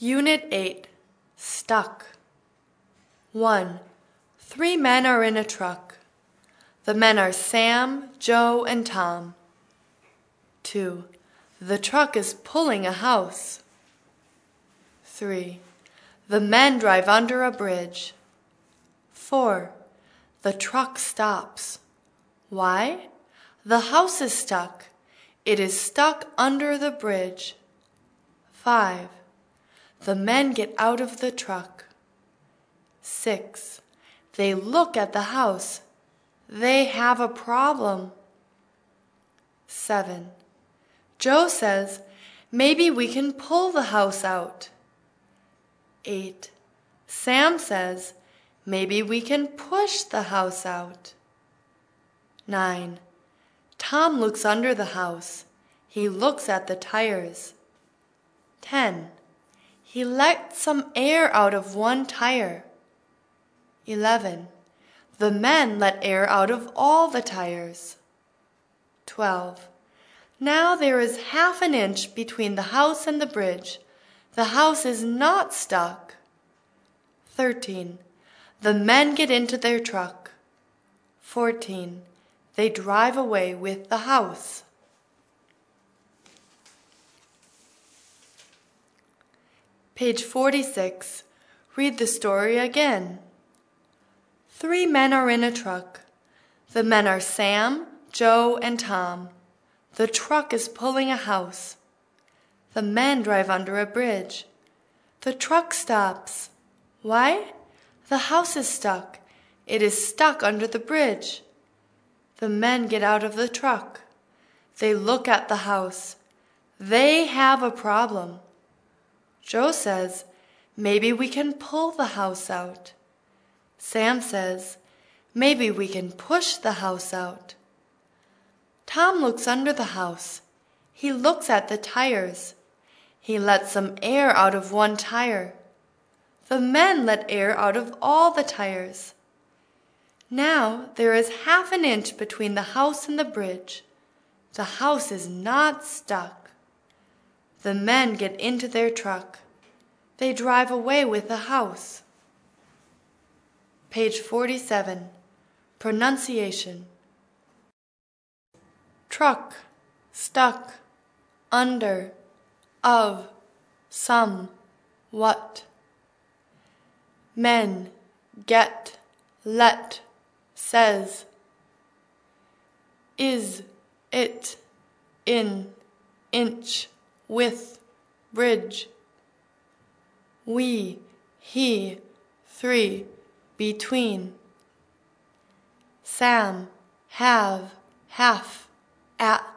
Unit 8, Stuck. 1. 3 men are in a truck. The men are Sam, Joe, and Tom. 2. The truck is pulling a house. 3. The men drive under a bridge. 4. The truck stops. Why? The house is stuck. It is stuck under the bridge. 5. The men get out of the truck. 6. They look at the house. They have a problem. 7. Joe says, maybe we can pull the house out. 8. Sam says, maybe we can push the house out. 9. Tom looks under the house. He looks at the tires. 10. He lets some air out of one tire. 11. The men let air out of all the tires. 12. Now there is half an inch between the house and the bridge. The house is not stuck. 13. The men get into their truck. 14. They drive away with the house. Page 46. Read the story again. 3 men are in a truck. The men are Sam, Joe, and Tom. The truck is pulling a house. The men drive under a bridge. The truck stops. Why? The house is stuck. It is stuck under the bridge. The men get out of the truck. They look at the house. They have a problem. Joe says, maybe we can pull the house out. Sam says, maybe we can push the house out. Tom looks under the house. He looks at the tires. He lets some air out of one tire. The men let air out of all the tires. Now there is half an inch between the house and the bridge. The house is not stuck. The men get into their truck. They drive away with the house. Page 47. Pronunciation. Truck, stuck, under, of, some, what. Men, get, let, says. Is, it, in, inch, with, bridge. We, he, 3, between. Sam, have, half, at.